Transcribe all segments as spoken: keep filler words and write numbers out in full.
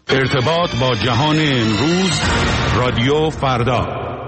ارتباط با جهان امروز، رادیو فردا.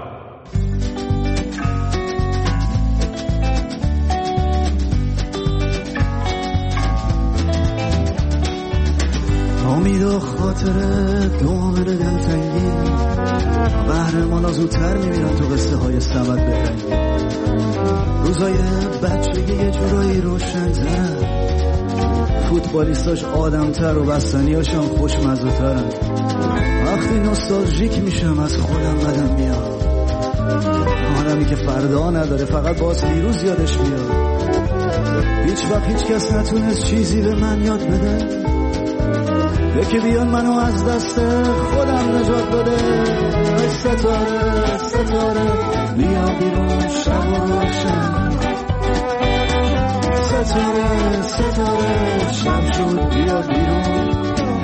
امید و خاطر دامن دلتنگی، قهرمان ها زودتر میمیرن تو قصه های سمت بهرنگی. روزای بچگی یه جورایی روشن‌ترن، فوتبالیستاش آدم‌تر و بستنیاشم خوشمزه‌ترن. وقتی نوستالژیک میشم از خودم بدم میاد، آدمی که فردا نداره فقط باز دیروز یادش میاد. هیچ وقت هیچ کس نتونست چیزی به من یاد بده، یکی بیان منو از دست خودم نجات بده. ای ستاره ستاره بیا بیرون شب و روشن، ستاره ستاره شب شد بیا بیرون.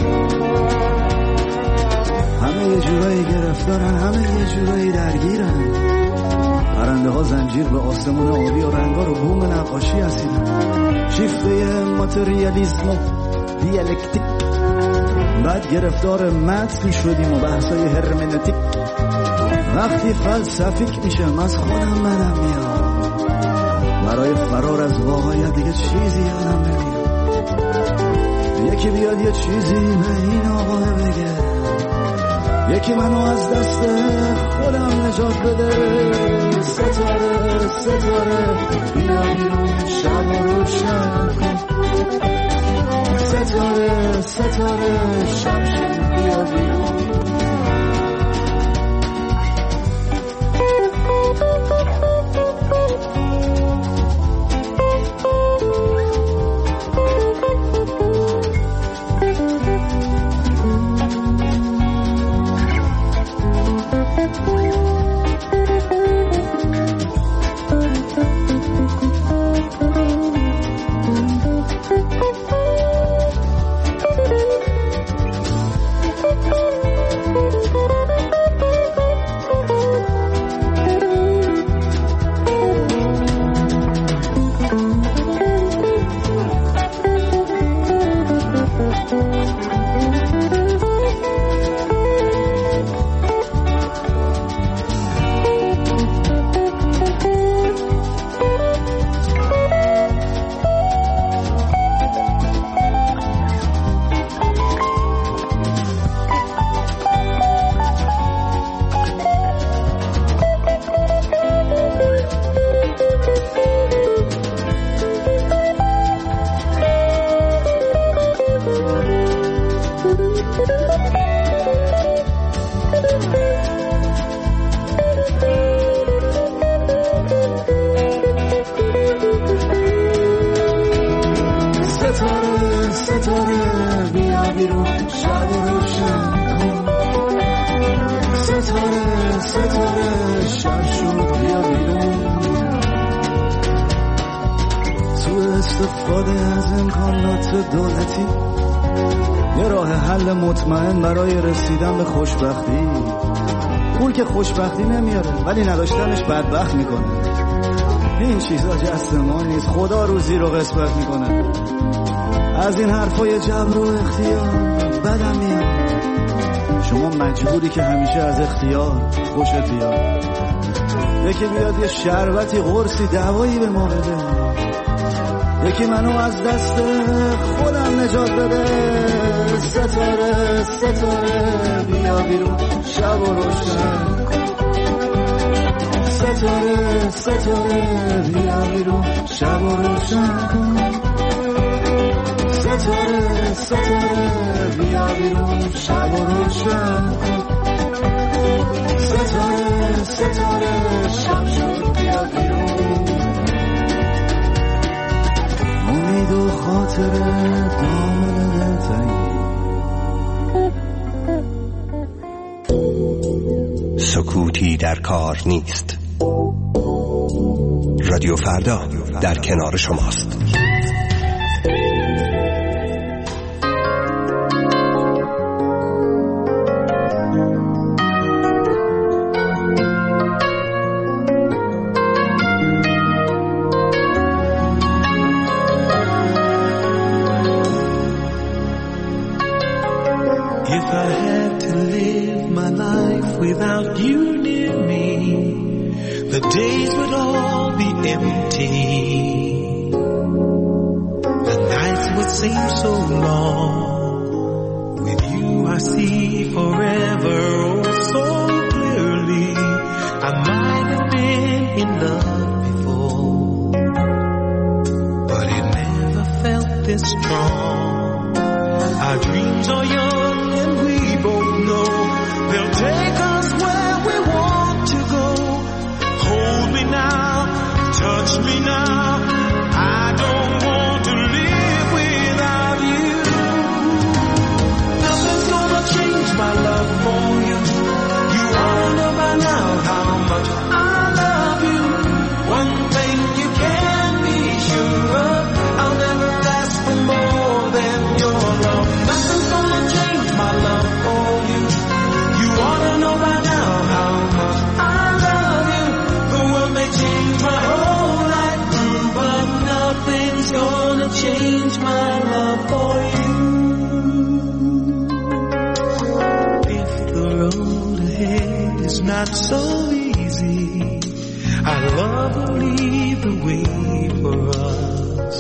همه یه جورایی گرفتارن، همه یه جورایی درگیرن. پرنده ها زنجیر به آسمون آبی و رنگا رو بوم نقاشی هستیدن. شیفته ماتریالیسم و دیالکتیک، بعد گرفتار متن شدیم و بحثای هرمنوتیک. وقتی فلسفیک میشم از خودم بدم میاد، برای فرار از واقعیت دیگه چیزی یادم نمیاد. یکی بیاد یه چیزی به این آقا بگه، یکی منو از دست خودم نجات بده. ستاره ستاره بیا بیرون شب و روشن کن، ستاره ستاره شب شد بیا بیرون. استفاده از امکانات دولتی یه راه حل مطمئن برای رسیدن به خوشبختی. پول که خوشبختی نمیاره ولی نداشتنش بدبخت میکنه. این چیزا جست ما نیست، خدا روزی رو قسمت میکنه. از این حرفای جبر و اختیار بدم میاد. شما مجبوری که همیشه از اختیار خوشت بیاد. یکی بیاد یه شربتی قرصی دوایی به ما بده، یکی منو از دست خودم نجات بده. ستاره ستاره بیا بیرون شب و روشن کن، ستاره ستاره بیا بیرون شب و روشن کن، ستاره ستاره بیا بیرون شب و روشن کن، ستاره ستاره شب شد بیا بیرون. امید و خاطر دامن دلتنگی، سکوتی در کار نیست. رادیو فردا در کنار شماست. If I had to live my life without you near me, the days would all be empty. The nights would seem so long. With you I see forever, oh so clearly. I might have been in love before, but it never felt this strong. Our dreams are young and we both know they'll take us where we want to go. Hold me now, touch me now. I don't want to live without you. Nothing's gonna change my love for you. You all know by now how much I love you. One thing you can be sure of, I'll never ask for more than your love. Nothing's gonna change my love for you. You ought to know by now how much I love you. The world may change my whole life through, but nothing's gonna change my love for you. If the road ahead is not so easy, I'd love to lead the way for us.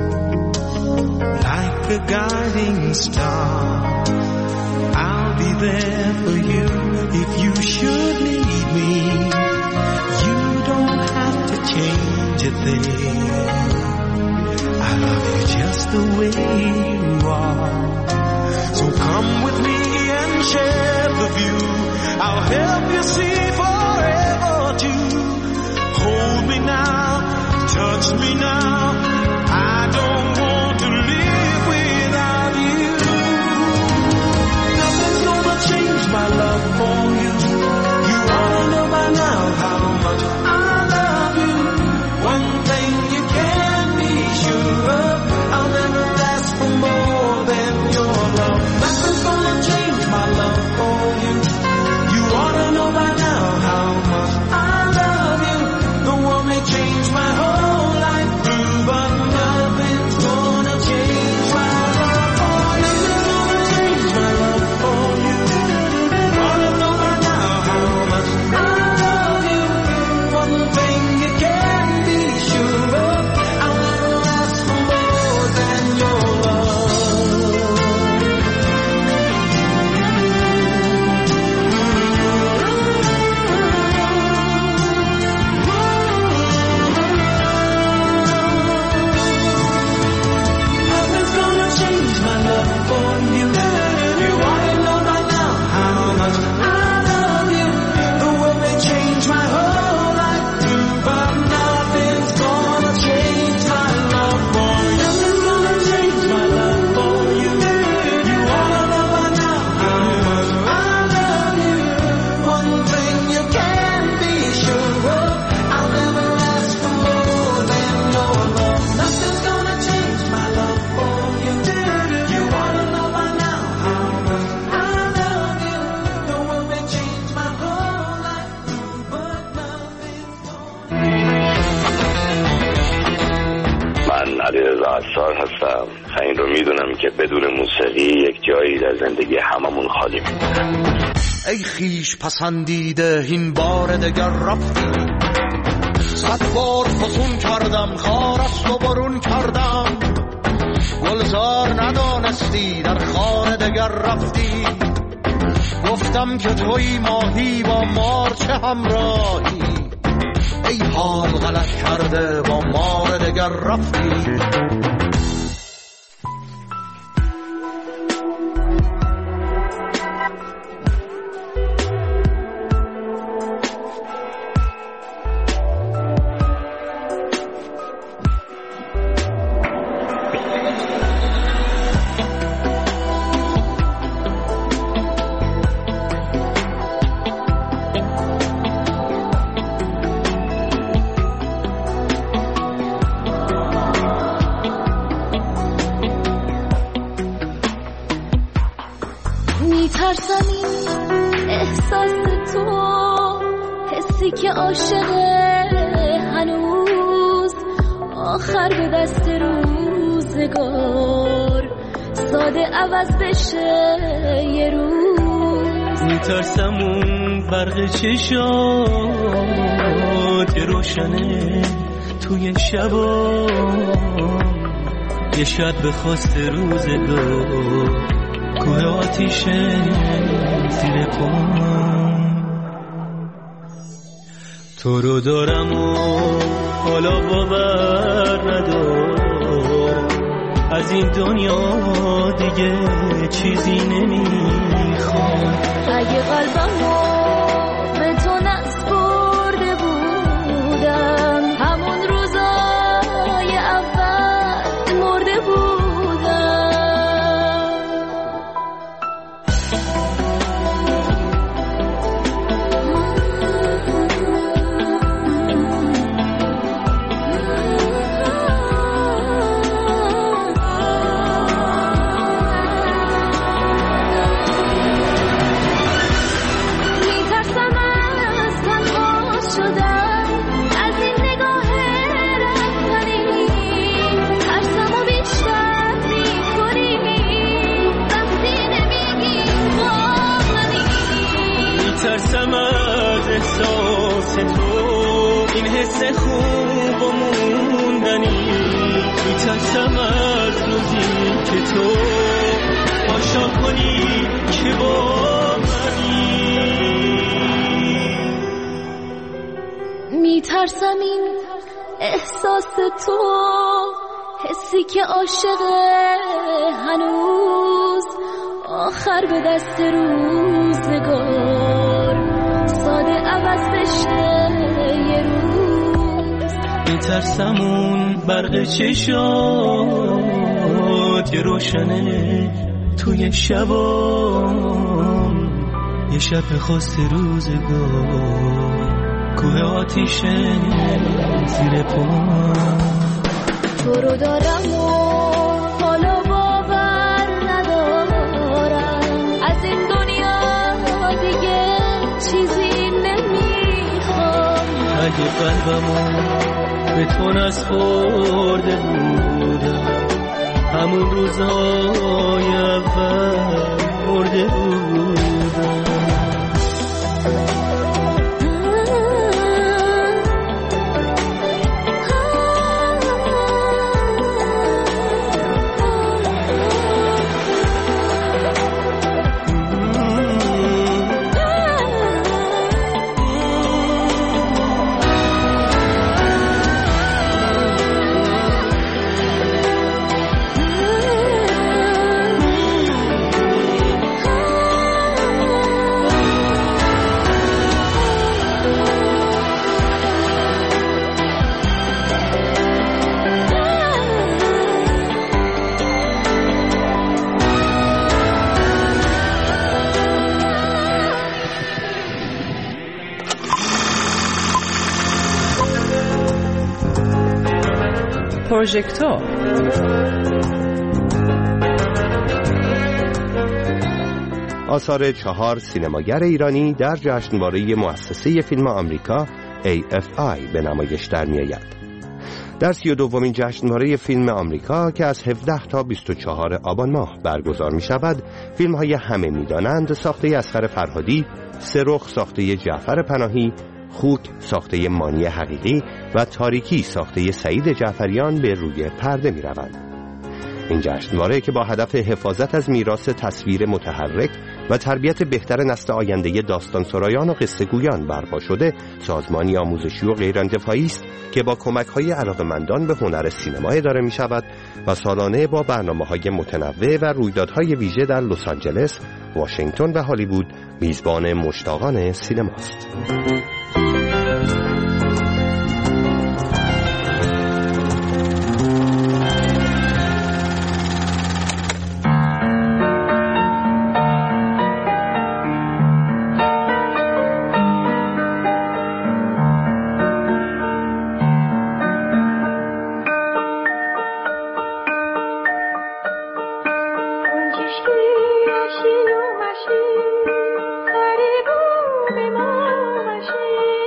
Like a guiding star, I'll be there for you if you should need me. You don't have to change a thing. I love you just the way you are. So come with me and share the view. I'll help you see forever too. Hold me now, touch me now. I don't want to live without you. Nothing's gonna change my love for you. You all know by now how much I love you. One thing you can be sure of, I'll never ask for more than your love. Nothing's gonna change my love for you. You ought to know by now how much I love you. The world may change my whole life through, but nothing's gonna change my love for you. Nothing's gonna change my love for you. You ought to know by now how much I love you. One thing you can be sure of, I'll never ask for more than your love. Nothing's gonna change my love for you. You ought to know by now how much I love you. The world may change my whole life through, but nothing's gonna change my love for you. Nothing's gonna change my love for you. You ought to know by now how much I love you. One thing you can be sure of, I'll never ask for more than your love. Nothing's gonna change my love for you. You ought to know by now how much I love you. The world may change my whole life through, but nothing's gonna. من علیرضا عصار هستم و این رو میدونم که بدون موسیقی یک جایی در زندگی هممون خالی میمونه. ای خیش پسندیده این بار دگر رفتی، صد بار فسون کردم خار است و برون کردم، گلزار ندانستی در خار دگر رفتی، گفتم که توی ماهی با مار چه همراهی، ای حال غلط کرده با مار دگر رفتی. میترسم این احساس تو، حسی که عاشقه هنوز آخر به دست روزگار ساده عوض بشه یه روز. میترسم اون برق چشات که روشنه توی شبا، یه شب به خواست روزگار کوه آتیشه زیر پام. تو رو دارم و حالا باور ندارم، از این دنیا دیگه چیزی نمیخوام. اگه قلبمو به تو نسپرده بودم، همون روزای اول مرده بودم. ترسم از احساس تو، این حس خوب و موندنی. میترسم از روزی که تو پاشا کنی که با منی. میترسم این احساس تو، حسی که عاشقه هنوز، آخر به دست روزگار ساده عوض بشه یه روز. میترسم اون برق چشات که روشنه توی شبا، یه شب خواست روزگار کوه آتیشه زیر پام. تو رو دارم و حالا باور ندارم، از این دنیا دیگه چیزی نمیخوام. اگه قلبمو به تو نسپرده بودم، همون روزای اول مرده بودم. پروژکتور آثار چهار سینماگر ایرانی در جشنواره مؤسسه فیلم آمریکا ای اف آی به نمایش در می‌آید. در سی و دومین جشنواره فیلم آمریکا که از هفده تا بیست و چهار آبان ماه برگزار می شود، فیلم های همه می دانند ساخته اصغر فرهادی، سرخ ساخته جعفر پناهی، خوک ساخته مانی حقیقی و تاریکی ساخته سعید جعفریان به روی پرده می روند. این جشنواره که با هدف حفاظت از میراث تصویر متحرک و تربیت بهتر نسل آینده داستان سرایان و قصه گویان برپا شده، سازمانی آموزشی و غیرانتفاعی است که با کمک‌های علاقه‌مندان به هنر سینما اداره می‌شود و سالانه با برنامه‌های متنوع و رویدادهای ویژه در لس آنجلس، واشنگتن و هالیوود میزبان مشتاقان سینماست. Karibu be ma bashi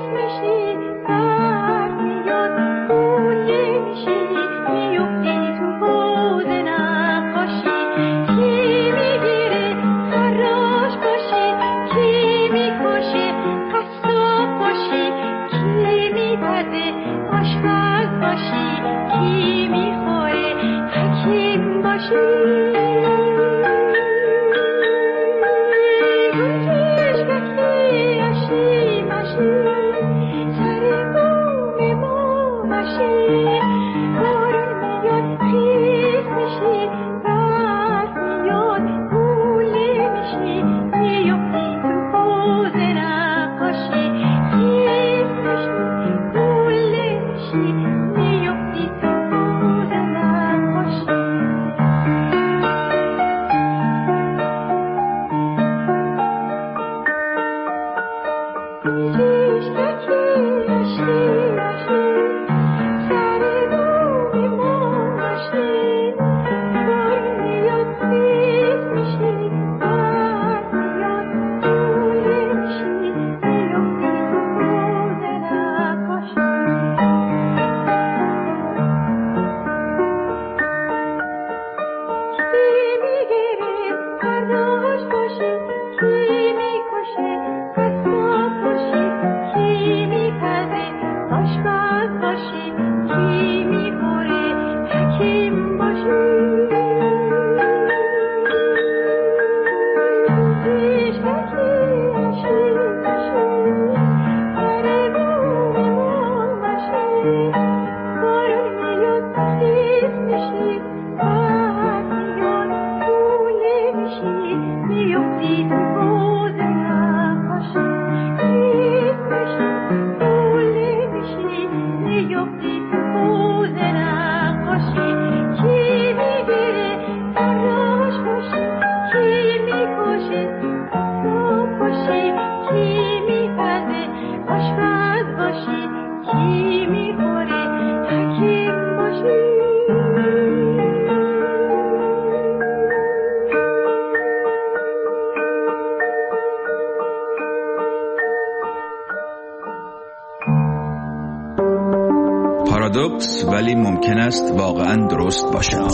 پارادوکس ولی ممکن است واقعا درست باشد.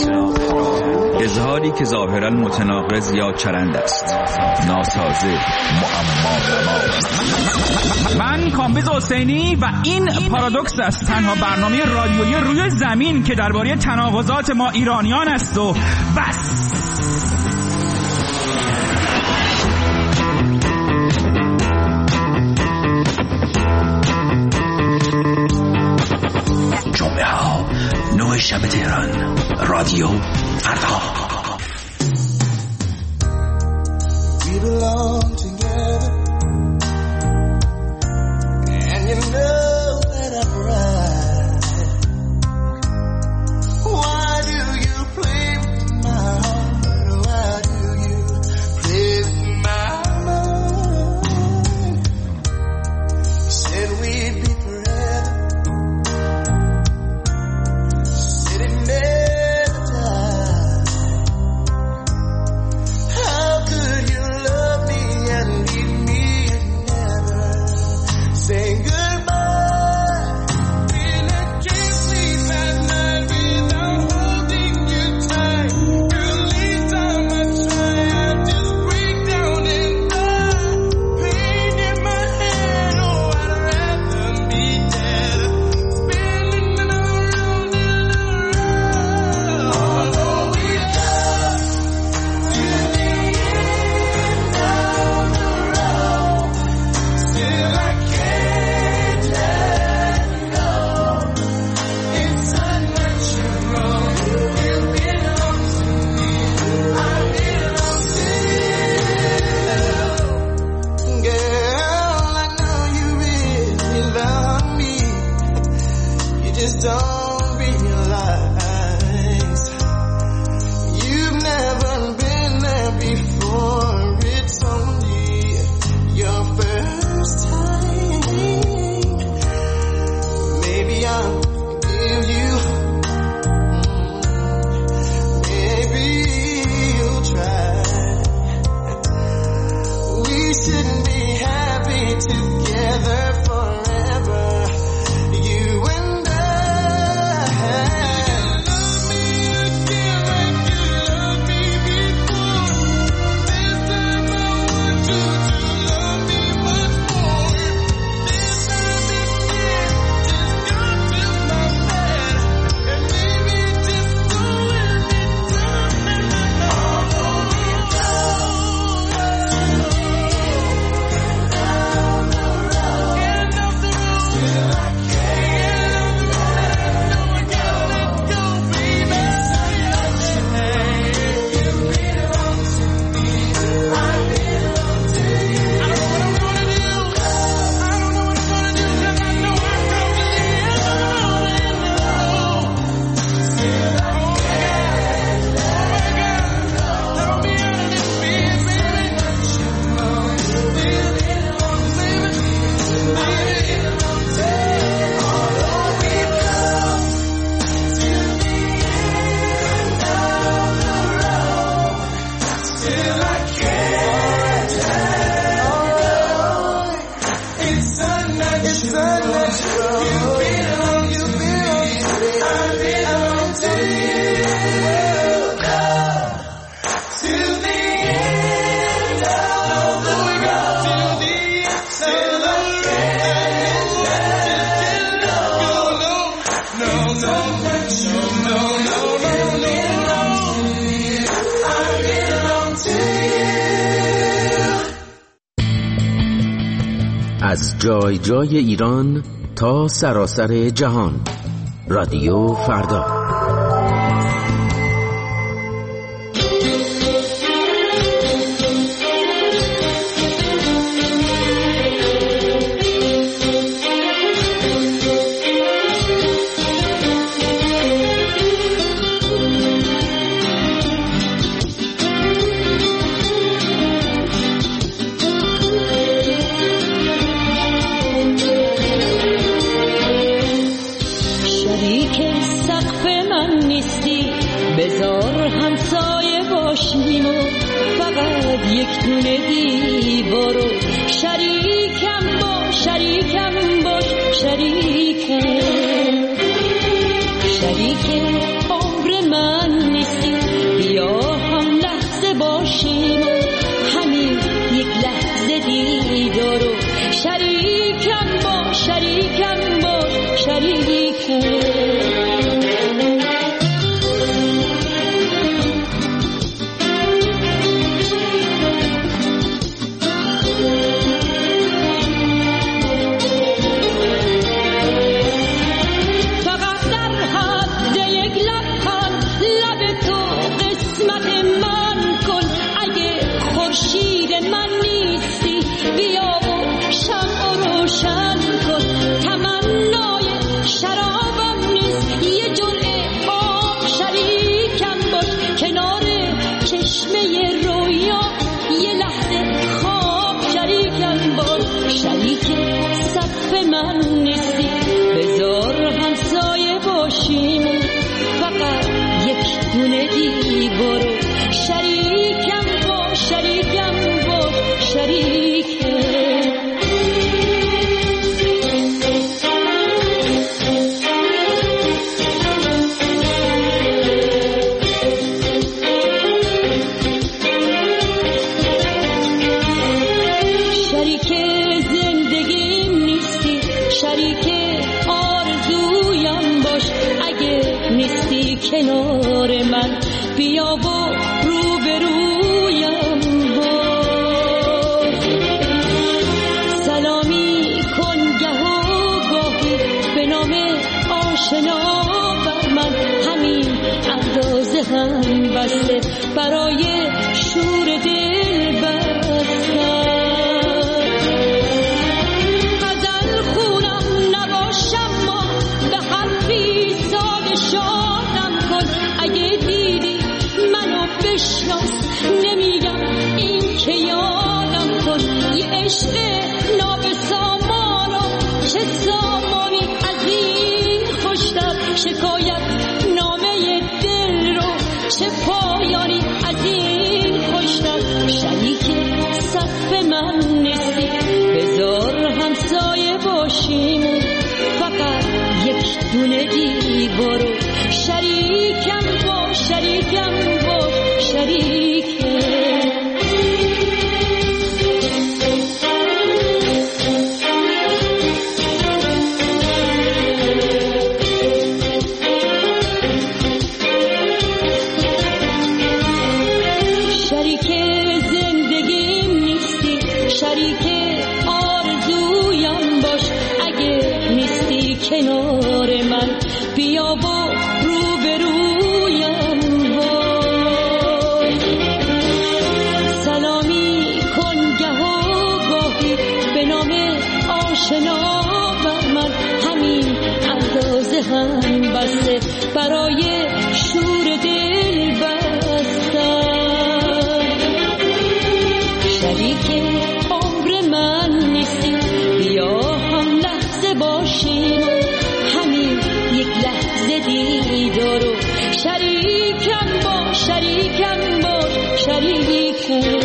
اظهاری که ظاهرا متناقض یا چرند است، ناسازه، معما. من کامبیز حسینی و این پارادوکس است، تنها برنامه رادیویی روی زمین که درباره تناقضات ما ایرانیان است و بس. جمعه ها نه شب تهران، رادیو فردا. We belong together, and you know that I'm right. Why do you play with my heart? Why do you play with my mind? You said we'd be forever, said it never died. How could you love me and leave me and never say goodbye? Feel I can't sleep at night without holding you tight. Girl, each time I try, I just break down and die. Pain in my head, oh, I'd rather be dead. Spinning around and around. Although we love to the end down the road, still I can't let go. It's unnatural. You belong to me, I belong to you. Girl, I know you really love me. You just don't realize you've never been there before. It's only your first time. Maybe I'll forgive you. Maybe you'll try. We shouldn't be happy together forever. از جای جای ایران تا سراسر جهان، رادیو فردا. شریک آرزویم باش، اگه نیست کنار من بیا و روبرویم وای سلامی کن گه و گاهی به نام آشنا بر من همین اندازه هم بسته برای شور دل بستن شریک عمر من نیستی بیا هم لحظه باشیم همین یک لحظه دیدار و شریکم باش شریکم باش شریکم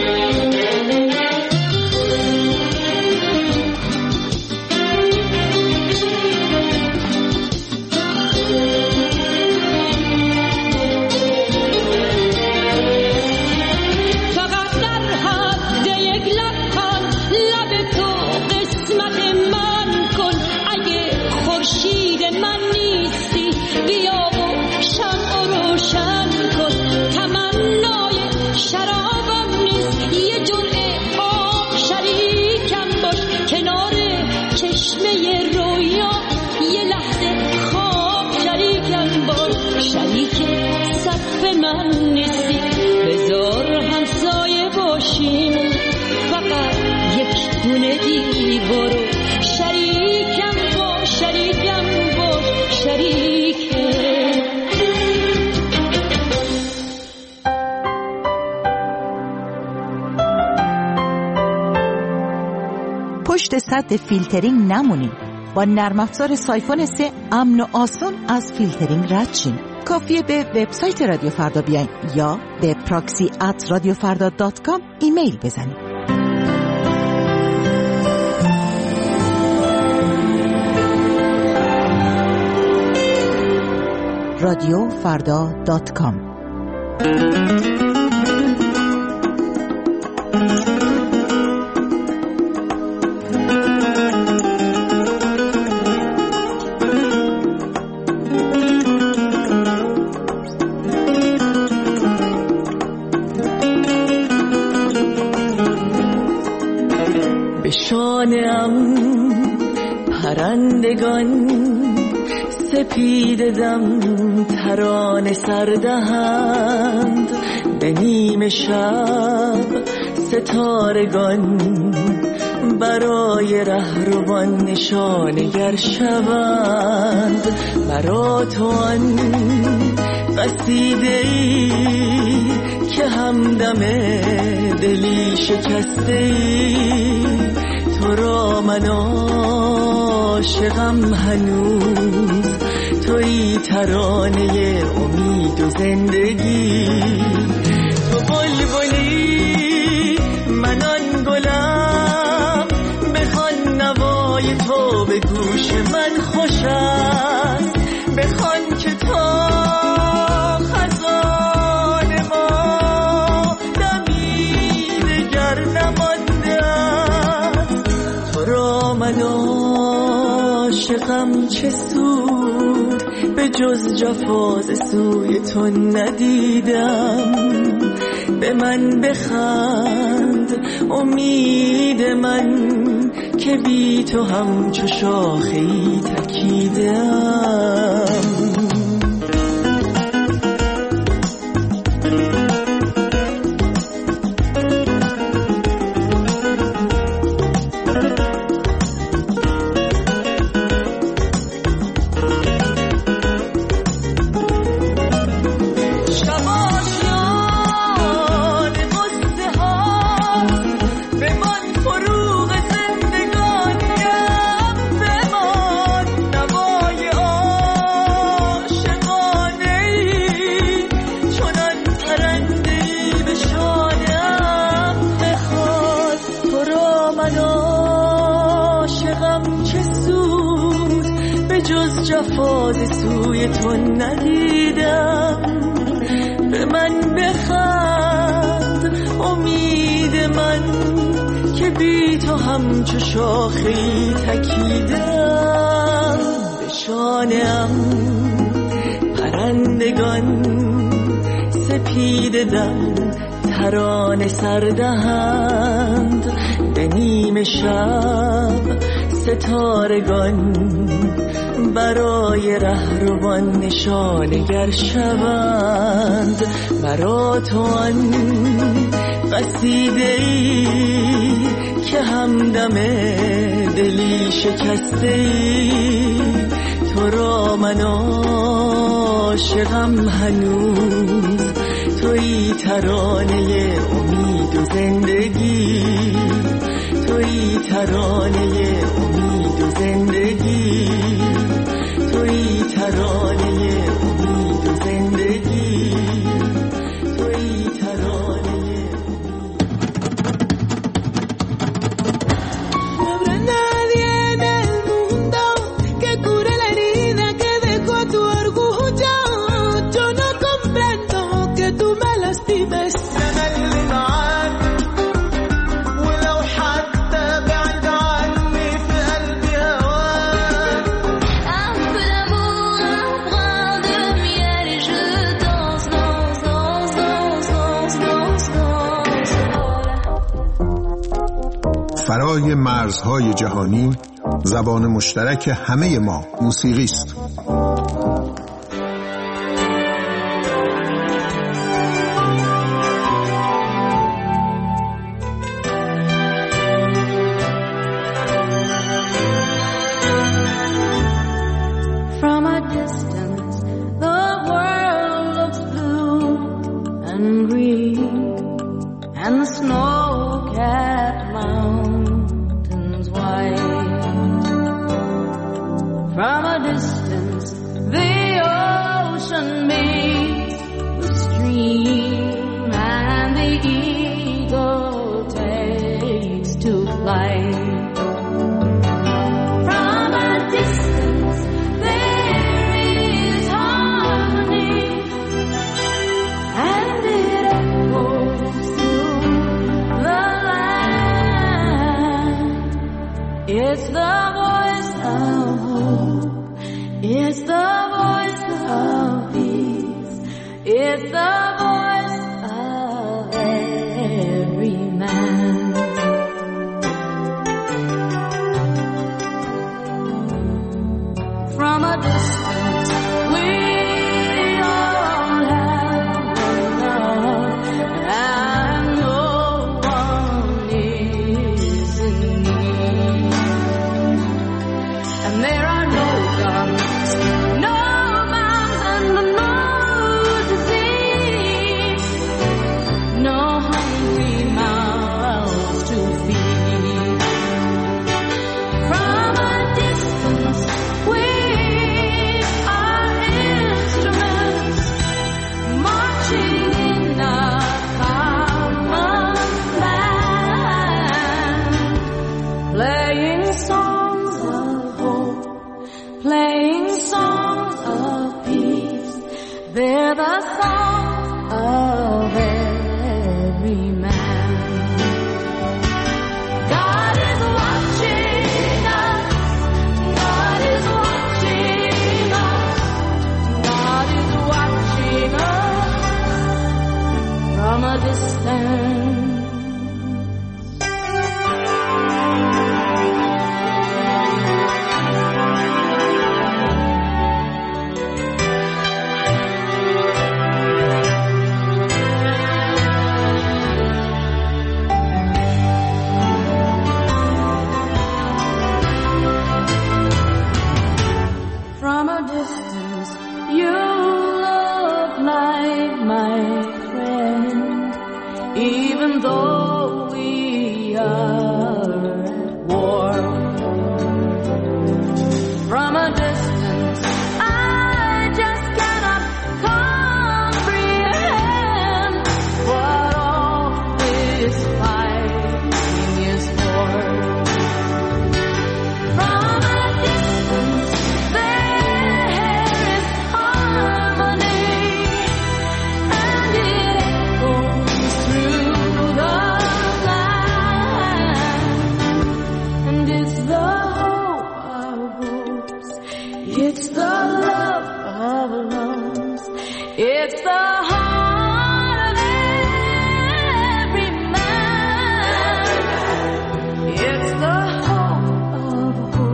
پشت سد فیلترینگ نمونین. با نرم افزار سایفون سه امن و آسون از فیلترینگ رد شین. کافیه به وبسایت رادیو فردا بیاین یا به پراکسی ات رادیو فردا دات کام ایمیل بزنید. رادیو فردا دات کام. به شانه‌ام پرندگان سپید دم ترانه سردهند به نیم شب ستارگان برای رهروان نشانگر شوند مرا تو آن قصیده‌ای که همدم دلی شکسته‌ای تو را من عاشقم هنوز تویی ترانه امید و زندگی تو بلبلی من آن گلم بخوان نوای تو به گوش من خوش است بخوان که تا خزان ما دمی دگر نمانده است تو را من عاشقم چه سود به جز جفاز سوی تو ندیدم به من بخند امید من که بی تو همچو شاخه‌ای تکیدم جفاز سوی تو ندیدم به من بخند امید من که بی تو همچو شاخه‌ای تکیدم به شانه‌ام پرندگان سپید دم ترانه سردهند به نیم شب ستارگان برای رهروان نشانگر شوند. مرا تو آن قصیده‌ای که همدم دلی شکسته‌ای، تو را من عاشقم هنوز، تویی ترانه امید و زندگی، تویی ترانه امید و زندگی، تویی ترانه امید و زندگی، تویی ترانه. فرای مرزهای جهانی، زبان مشترک همه ما موسیقی است. It's the hope of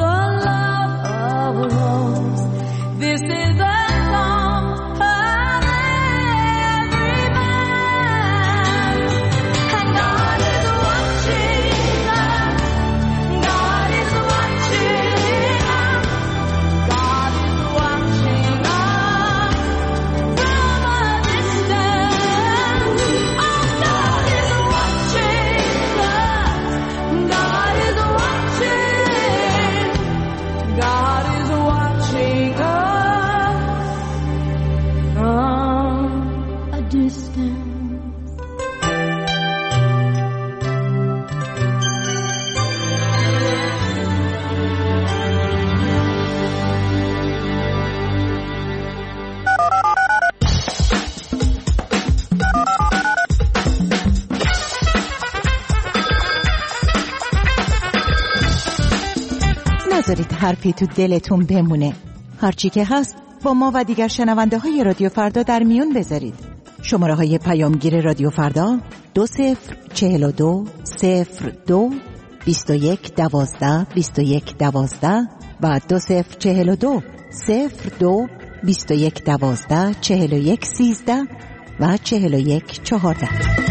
نذارید حرفی تو دلتون بمونه. هرچی که هست با ما و دیگر شنونده های رادیو فردا در میون بذارید. شماره های پیامگیر رادیو فردا دو صفر چهل و دو صفر دو بیست و یک دوازده بیست و یک دوازده و دو صفر چهل و دو صفر دو بیست و یک دوازده چهل و یک سیزده و چهل و یک چهارده.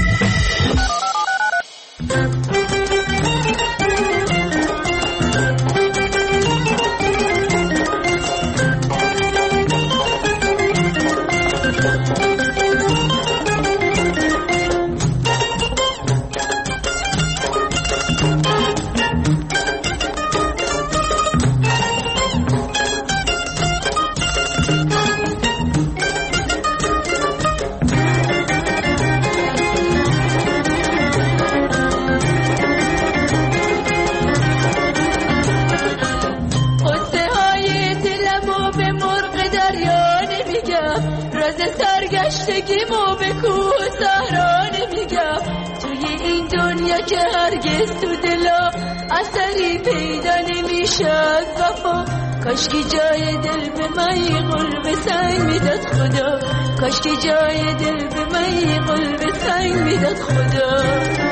سرگشتگیمو به کوه صحرا نمیگم، توی این دنیا که هرگز تو دلا اثری پیدا نمیشه از وفا. کاشکی جای دل به من قلب سنگ میداد خدا، کاشکی جای دل به من قلب سنگ میداد خدا.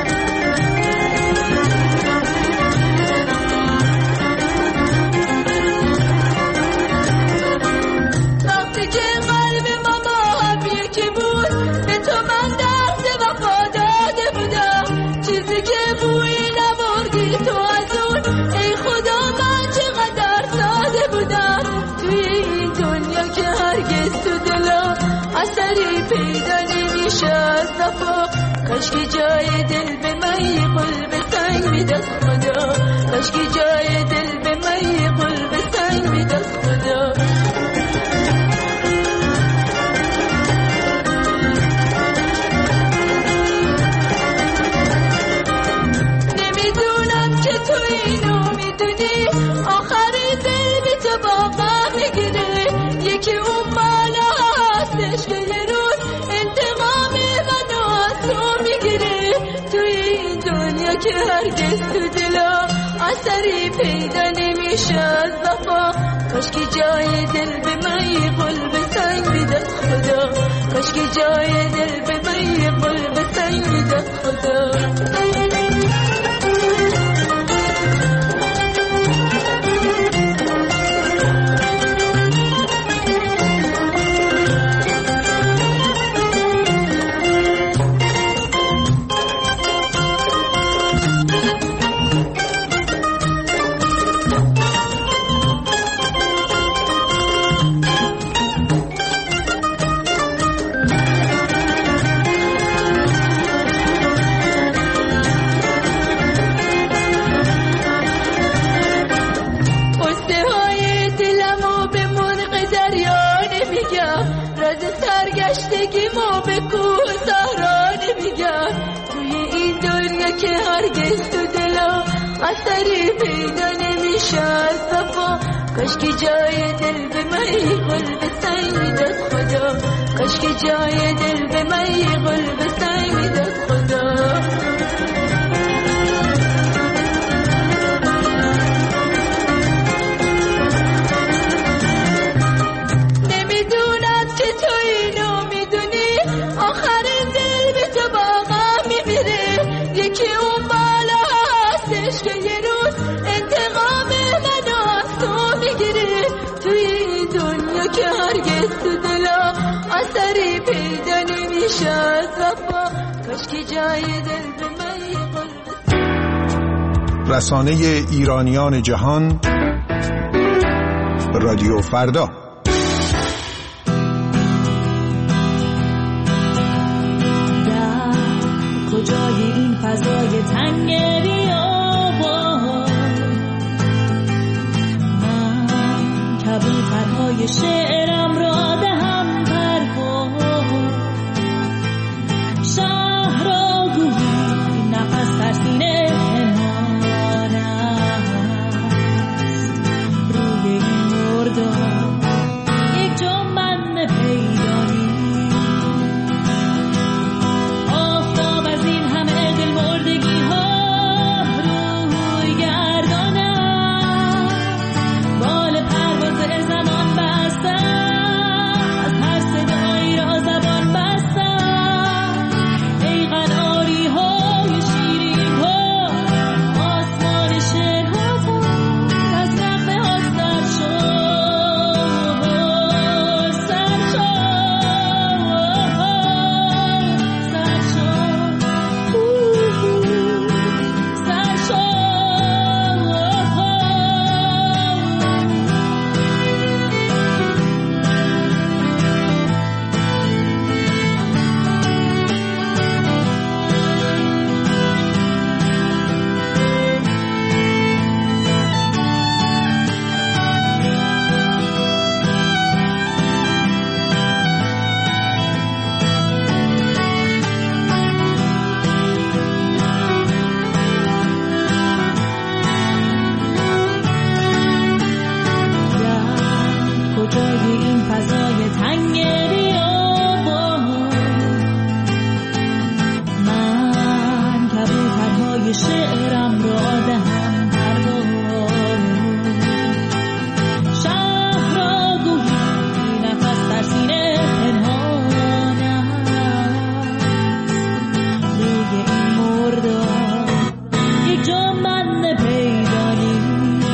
اثری پیدا نمیشه از وفا. کاشکی جای دل به من قلب سنگ میداد خدا، کاشکی جای دل به من قلب سنگ میداد خدا. نمیدونم که تو اینو میدونی، آخری دل بی تو با غم میگیره. یکی اون بالا هستش که یه روز انتقام منو از تو میگیره. توی این دنیا که هرگز تو دلا اثری پیدا نمیشه از وفا. کاشکی جای دل به من قلب سنگ میداد خدا، کاشکی جای دل به من قلب سنگ میداد خدا. سرگشتگیمو به کوه صحرا نمیگم، توی این دنیا که هرگز تو دلا اثری پیدا نمیشه از وفا. کاشکی جای دل به من قلب سنگ میداد خدا، کاشکی جای دل به من قلب سنگ میداد خدا. یکی اون بالا هستش که یه روز انتقام منو از میشه از وفا کاش که جای دل به می قلب. رسانه ایرانیان جهان، رادیو فردا. در کجای این فضای تنگ بیابان من کبوترهای شعرم را دهم پرواز، شهر را گویی نفس در سینه پنهان است، روی این مردان یک جا من پیدا نیست. آفتاب از این همه دل مردگی ها روی گردان است، بال پرواز زمان بسته از هر صدایی را زبان بسته. ای قناری های شیرین ها آسمان شعرها تا از نغمه ها سر شد سر شد سر شد سر شد. کجای این فضای تنگ بیابان من کبوترهای شعرم را دهم پرواز، شهر را گویی نفس در سینه پنهان است، روی این مردان یک جا من پیدا نیست.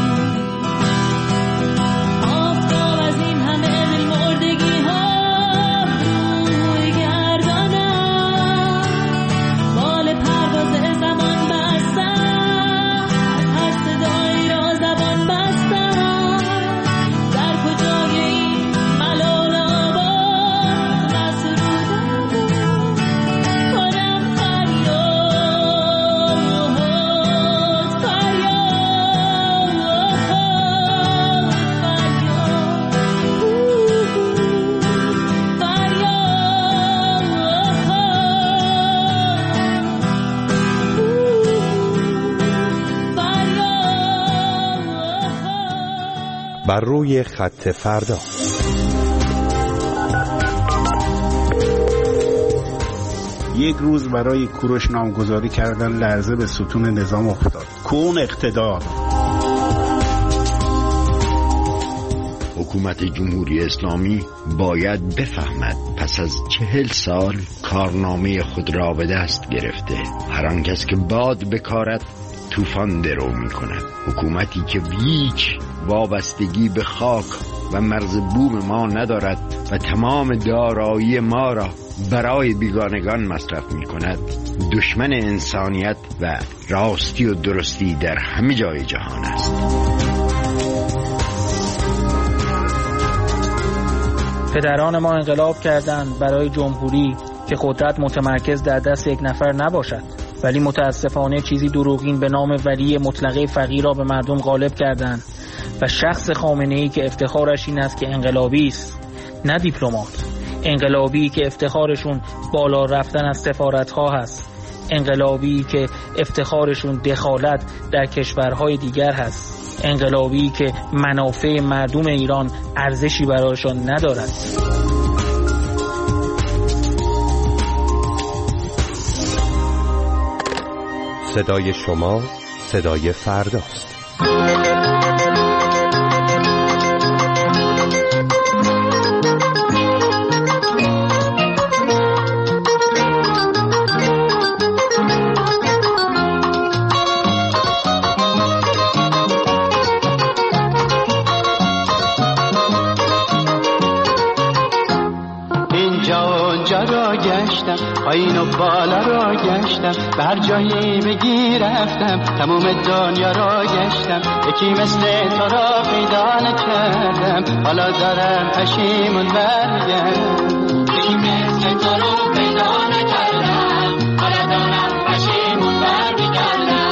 آفتاب از این همه دل مردگی ها روی گردان است، بال پرواز زمان بسته از هر صدایی را زبان بسته. در کجای این ملال آباد مسرودم کنم فریاد فریاد بر روی خط فردا. یک روز برای کوروش نامگذاری کردن لرزه به ستون نظام افتاد. کون اقتدار. حکومت جمهوری اسلامی باید بفهمد پس از چهل سال کارنامه خود را به دست گرفته. هر آن کس که باد بکارد طوفان درو می کند. حکومتی که هیچ وابستگی به خاک و مرز بوم ما ندارد و تمام دارایی ما را برای بیگانگان مصرف می کند، دشمن انسانیت و راستی و درستی در همه جای جهان است. پدران ما انقلاب کردند برای جمهوری که قدرت متمرکز در دست یک نفر نباشد، ولی متاسفانه چیزی دروغین به نام ولی مطلقه فقیر را به مردم غالب کردند و شخص خامنه‌ای که افتخارش این است که انقلابی است نه دیپلمات، انقلابی که افتخارشون بالا رفتن از سفارت‌ها هست، انقلابی که افتخارشون دخالت در کشورهای دیگر هست، انقلابی که منافع مردم ایران ارزشی برایشان ندارد. صدای شما صدای فرداست. اینجا جا را گشتم پایین و بالا رو گشتم، به هر جایی بگی رفتم، تموم دنیا رو گشتم، یکی مثل تو را پیدا نکردم، حالا دارم پشیمون برگردم. یکی مثل تو رو پیدا نکردم، حالا دارم پشیمون برگردم.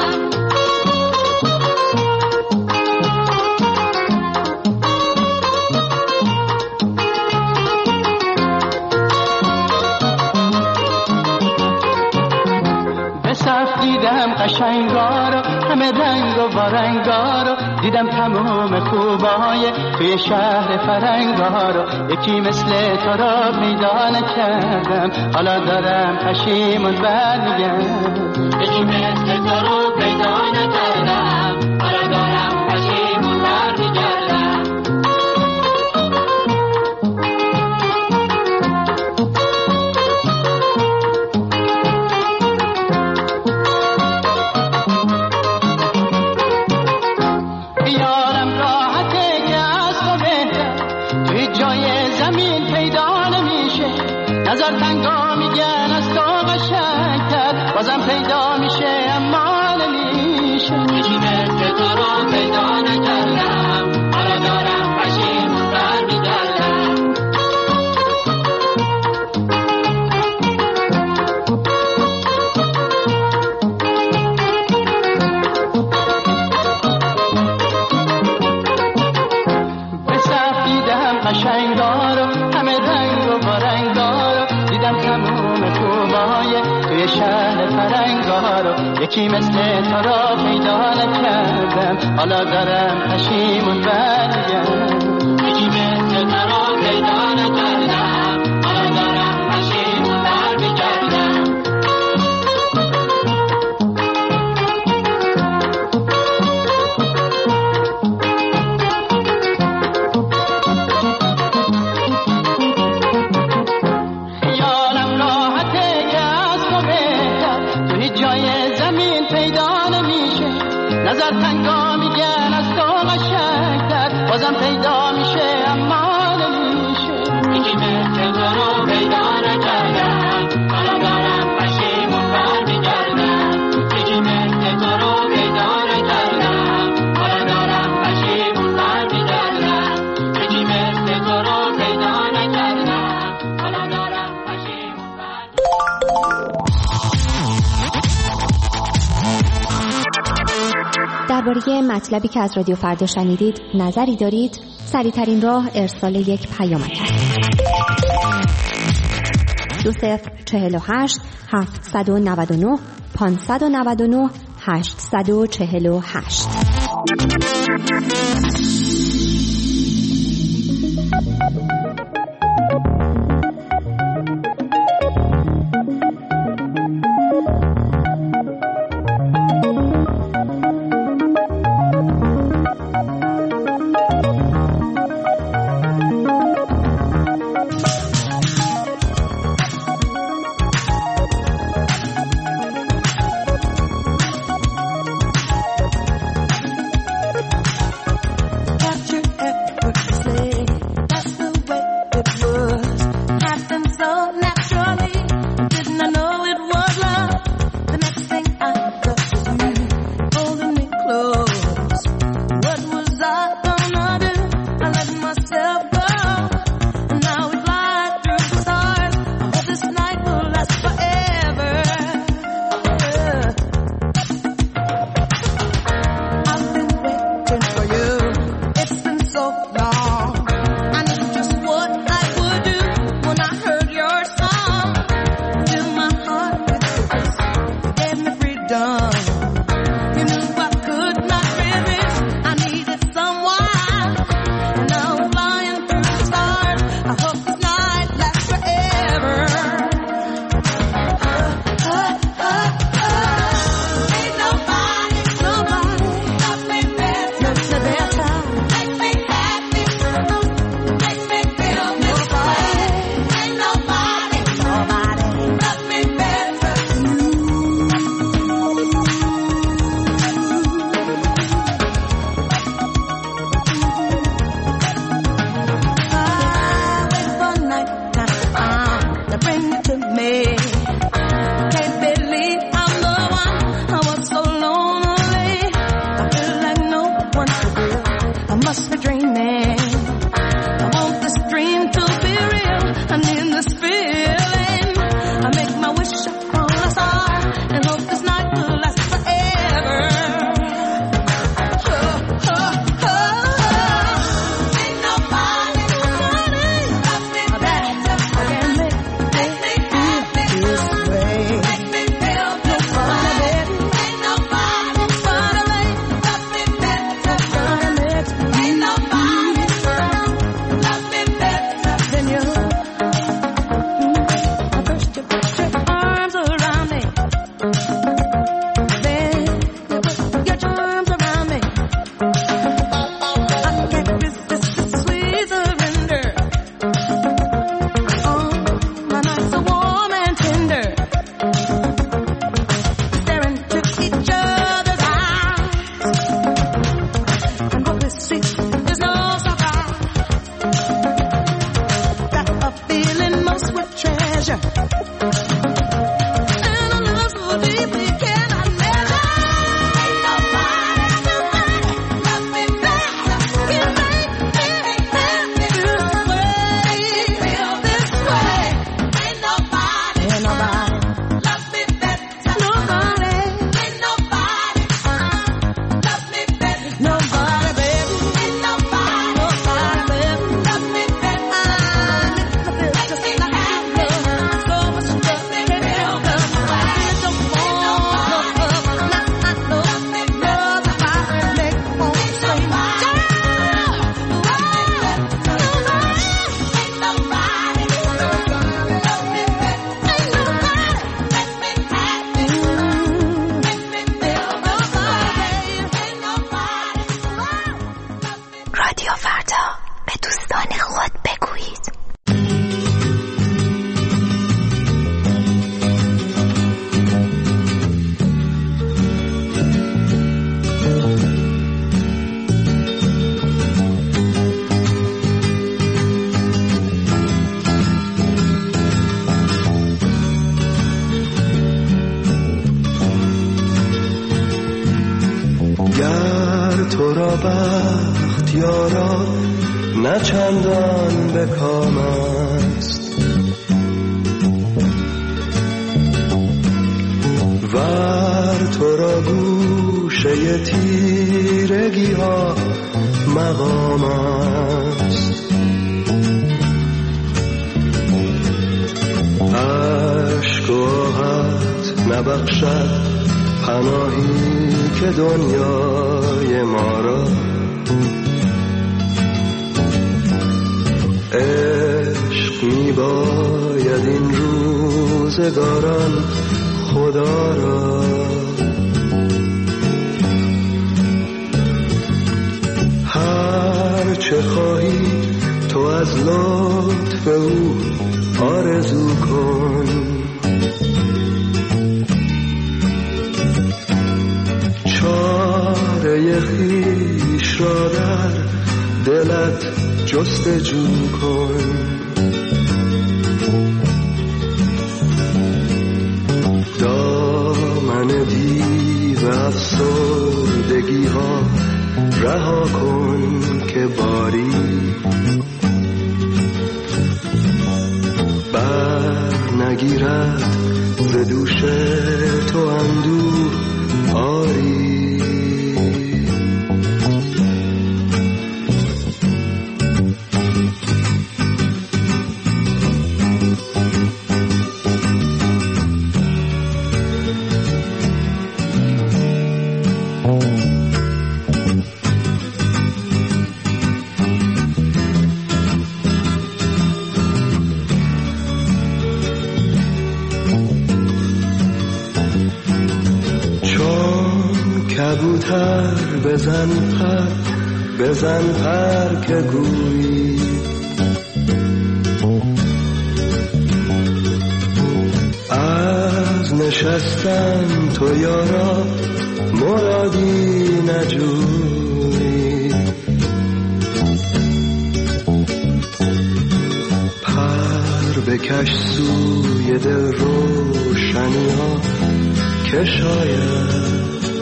دیدم قشنگارو، همه رنگ و وارنگارو، دیدم تمام خوبای توی شهر فرنگارو، یکی مثل تو را پیدا نکردم، حالا دارم پشیمون برمیگردم. یکی مثل تو رو پیدا نکردم، حالا دارم پشیمون برمیگردم. نظر تنگا میگن از تو قشنگتر، بازم پیدا میشه اما نمیشه. یکی مثل تو رو پیدا نکردم، حالا دارم پشیمون برمیگردم. به صف دیدم قشنگارو، همه رنگ و وارنگارو، دیدم تموم خوبای توی شهر فرنگارو، یکی مثل تو را پیدا نکردم، حالا دارم پشیمون برگردم. یکی مثل تو را پیدا نکردم، حالا دارم پشیمون برگردم. نظر تنگا میگن از تو قشنگتر، بازم پیدا میشه اما نمیشه. یکی مثل تو رو پیدا نکردم، حالا دارم پشیمون برمیگردم. یکی مثل تو رو پیدا نکردم، حالا دارم پشیمون برمیگردم. یکی مثل تو رو پیدا نکردم، حالا دارم پشیمون برمیگردم. درباره مطلبی که از رادیو فردا شنیدید نظری دارید؟ سریع‌ترین راه ارسال یک پیامک است. دو صفر چهل و هشت هفتصد و نود و نه پانصد و نود و نه هشتصد و چهل و هشت. را نه چندان به کام است. ور تو را گوشه تیرگی ها مقام است. عشق و آهت نبخشد پناهی که دنیای ما را. عشق می باید این روزگاران خدا را. هر چه خواهی تو از لطف او آرزو کن. چاره خویش را در دلت جستجو کن. دامن دیو افسردگی ها رها کن که باری بر نگیرد ز دوش تو اندوه آری. کبوتر بزن پر بزن پر که گویی از نشستن تو یارا مرادی نجویی. پر بکش سوی دل روشنی ها که شاید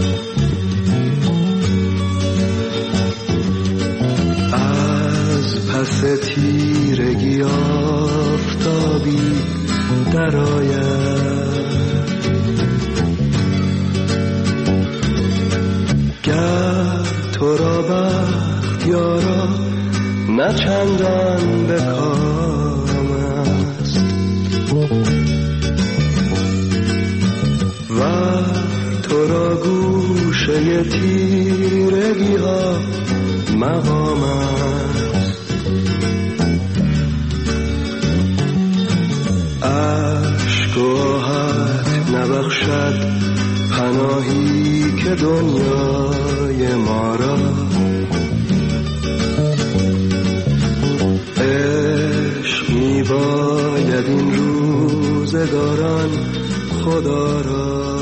پس تیرگی آفتابی درآید. گر تو را بخت یارا نه چندان به کام است. و تو را گوشه تیرگی ها مقام است. عشق و آهت نبخشد پناهی که دنیای ما را. عشق می باید این روزگاران خدا را.